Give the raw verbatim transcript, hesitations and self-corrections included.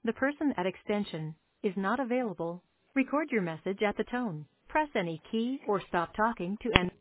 The person at extension is not available. Record your message at the tone. Press any key or stop talking to end.